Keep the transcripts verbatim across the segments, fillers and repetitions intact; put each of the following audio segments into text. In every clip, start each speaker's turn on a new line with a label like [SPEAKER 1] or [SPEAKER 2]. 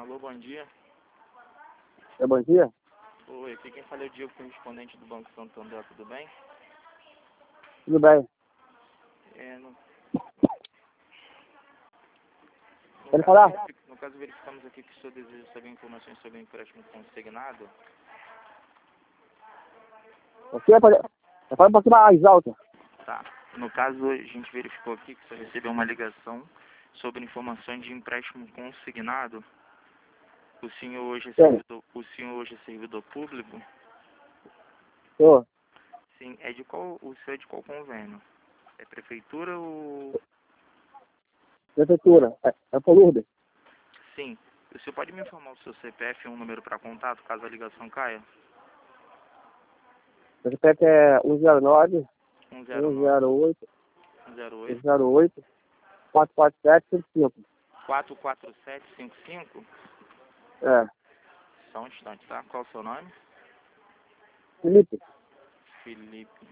[SPEAKER 1] Alô, bom dia.
[SPEAKER 2] É, bom dia?
[SPEAKER 1] Oi, aqui quem fala é o Diego, correspondente do Banco Santander, tudo bem?
[SPEAKER 2] Tudo bem.
[SPEAKER 1] É, no, no
[SPEAKER 2] Pode
[SPEAKER 1] caso,
[SPEAKER 2] falar?
[SPEAKER 1] verific- no caso, verificamos aqui que o senhor deseja saber informações sobre o empréstimo consignado.
[SPEAKER 2] Você pode... Fala um pouquinho mais alto.
[SPEAKER 1] Tá. No caso, a gente verificou aqui que o senhor recebeu uma ligação sobre informações de empréstimo consignado. O senhor hoje é
[SPEAKER 2] Sim.
[SPEAKER 1] servidor, o senhor hoje é servidor público?
[SPEAKER 2] Tô.
[SPEAKER 1] Sim. É de qual, o senhor é de qual convênio? É prefeitura ou...
[SPEAKER 2] Prefeitura. É, é por Lourdes.
[SPEAKER 1] Sim. O senhor pode me informar o seu C P F e um número para contato, caso a ligação caia?
[SPEAKER 2] O C P F é um zero nove,
[SPEAKER 1] um zero
[SPEAKER 2] um
[SPEAKER 1] nove,
[SPEAKER 2] zero oito,
[SPEAKER 1] um zero
[SPEAKER 2] um
[SPEAKER 1] oito,
[SPEAKER 2] zero oito, quatro quatro sete cinco cinco.
[SPEAKER 1] quatro quatro sete cinco cinco.
[SPEAKER 2] É.
[SPEAKER 1] Só um instante, tá? Qual o seu nome?
[SPEAKER 2] Felipe.
[SPEAKER 1] Felipe.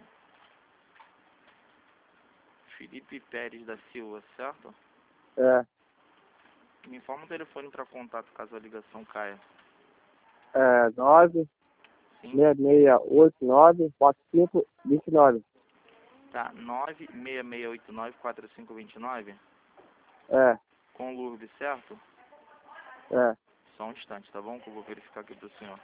[SPEAKER 1] Felipe Pérez da Silva, certo?
[SPEAKER 2] É.
[SPEAKER 1] Me informa o telefone para contato caso a ligação caia.
[SPEAKER 2] É nove,
[SPEAKER 1] Sim?
[SPEAKER 2] seis seis oito nove, quatro cinco dois nove.
[SPEAKER 1] Tá, nove seis seis oito nove quatro cinco dois nove.
[SPEAKER 2] É.
[SPEAKER 1] Com Lourdes, certo?
[SPEAKER 2] É.
[SPEAKER 1] Só um instante, tá bom? Que eu vou verificar aqui pro senhor.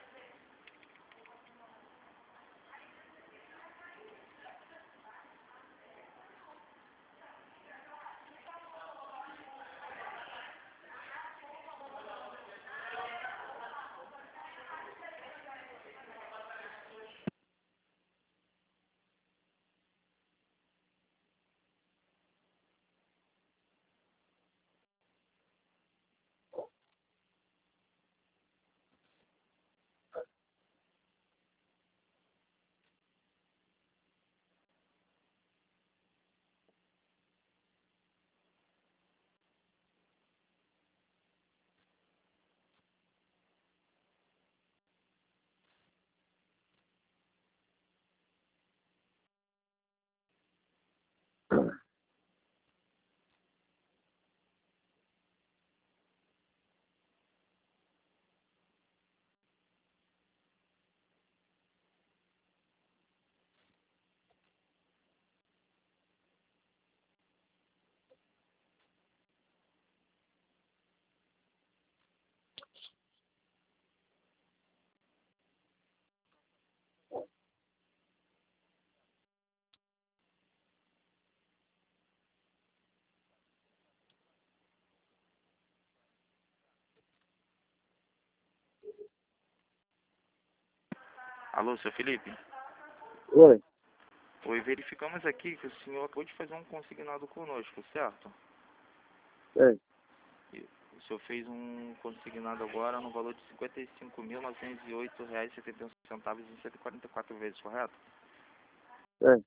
[SPEAKER 1] Alô, seu Felipe?
[SPEAKER 2] Oi.
[SPEAKER 1] Oi, verificamos aqui que o senhor acabou de fazer um consignado conosco, certo?
[SPEAKER 2] Sei.
[SPEAKER 1] E o senhor fez um consignado agora no valor de cinquenta e cinco mil novecentos e oito reais e setenta e um centavos em cento e quarenta e quatro vezes, correto?
[SPEAKER 2] Sei.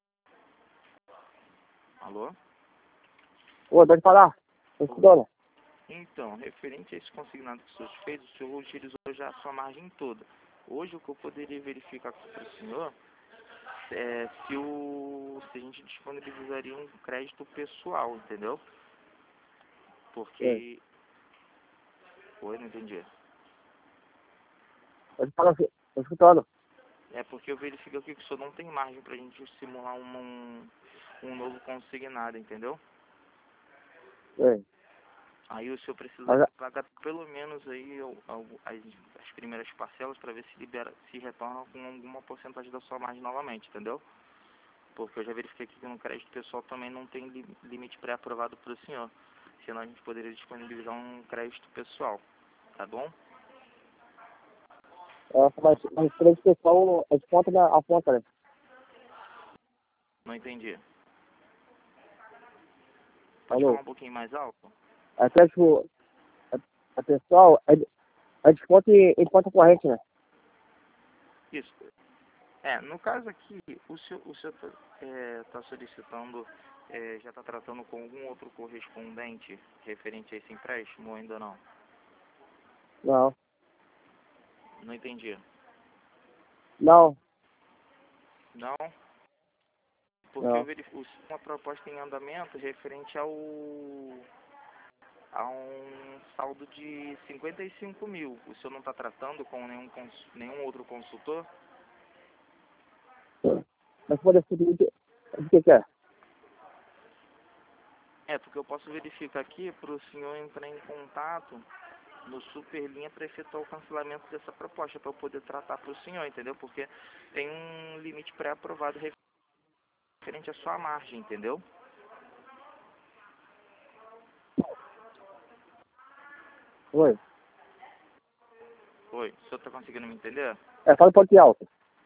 [SPEAKER 1] Alô?
[SPEAKER 2] Ô, pode falar? Tô escutando.
[SPEAKER 1] Então, referente a esse consignado que o senhor fez, o senhor utilizou já a sua margem toda. Hoje, o que eu poderia verificar para o senhor é se, o, se a gente disponibilizaria um crédito pessoal, entendeu?
[SPEAKER 2] Sei.
[SPEAKER 1] Porque... Oi, não entendi.
[SPEAKER 2] Pode falar, filho. Tô escutando.
[SPEAKER 1] É porque eu verifico aqui que o senhor não tem margem para a gente simular uma, um, um novo consignado, entendeu?
[SPEAKER 2] Sei.
[SPEAKER 1] Aí o senhor precisa
[SPEAKER 2] Mas,
[SPEAKER 1] pagar pelo menos aí al- al- as, as primeiras parcelas para ver se libera, se retorna com alguma porcentagem da sua margem novamente, entendeu? Porque eu já verifiquei aqui que no crédito pessoal também não tem li, limite pré-aprovado para o senhor. Senão a gente poderia disponibilizar um crédito pessoal, tá bom?
[SPEAKER 2] é, mas, mas crédito pessoal é de conta da a conta, né?
[SPEAKER 1] Não entendi. Pode falar
[SPEAKER 2] Alô?
[SPEAKER 1] um pouquinho mais alto?
[SPEAKER 2] É crédito é, é pessoal, é, de- é desconto em, em conta corrente, né?
[SPEAKER 1] Isso. É, no caso aqui, o senhor o senhor está solicitando, é, já está tratando com algum outro correspondente referente a esse empréstimo ou ainda não?
[SPEAKER 2] Não.
[SPEAKER 1] Não entendi.
[SPEAKER 2] Não.
[SPEAKER 1] Não? Porque eu
[SPEAKER 2] Não.
[SPEAKER 1] verifico uma proposta em andamento referente ao a um saldo de cinquenta e cinco mil. O senhor não está tratando com nenhum, cons- nenhum outro consultor?
[SPEAKER 2] Mas pode ser o que o que que é?
[SPEAKER 1] É, porque eu posso verificar aqui para o senhor entrar em contato no Superlinha para efetuar o cancelamento dessa proposta, para eu poder tratar para o senhor, entendeu? Porque tem um limite pré-aprovado referente à sua margem, entendeu?
[SPEAKER 2] Oi.
[SPEAKER 1] Oi, o senhor está conseguindo me entender?
[SPEAKER 2] É, fala um pouquinho alto.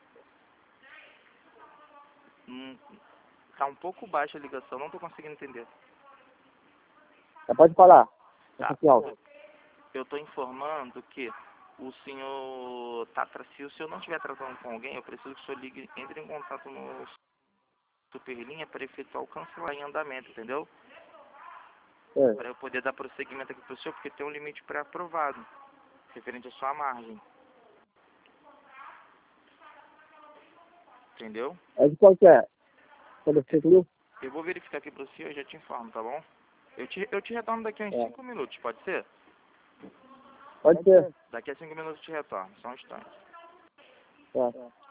[SPEAKER 1] Hum, tá um pouco baixa a ligação, não estou conseguindo entender.
[SPEAKER 2] É, pode falar. Um
[SPEAKER 1] Tá.
[SPEAKER 2] pouquinho alto.
[SPEAKER 1] Eu estou informando que o senhor tá, tra- se o senhor não estiver tratando com alguém, eu preciso que o senhor ligue, entre em contato no Superlinha para efetuar o cancelar em andamento, entendeu?
[SPEAKER 2] É.
[SPEAKER 1] Para eu poder dar prosseguimento aqui para o senhor, porque tem um limite pré-aprovado referente à sua margem, entendeu?
[SPEAKER 2] É de qual que é? Quando você viu?
[SPEAKER 1] Eu vou verificar aqui para o senhor e já te informo, tá bom? Eu te, eu te retorno daqui a uns
[SPEAKER 2] É.
[SPEAKER 1] cinco minutos, pode ser?
[SPEAKER 2] Pode ser.
[SPEAKER 1] Daqui a cinco minutos eu te retorno, só um instante.
[SPEAKER 2] Tá.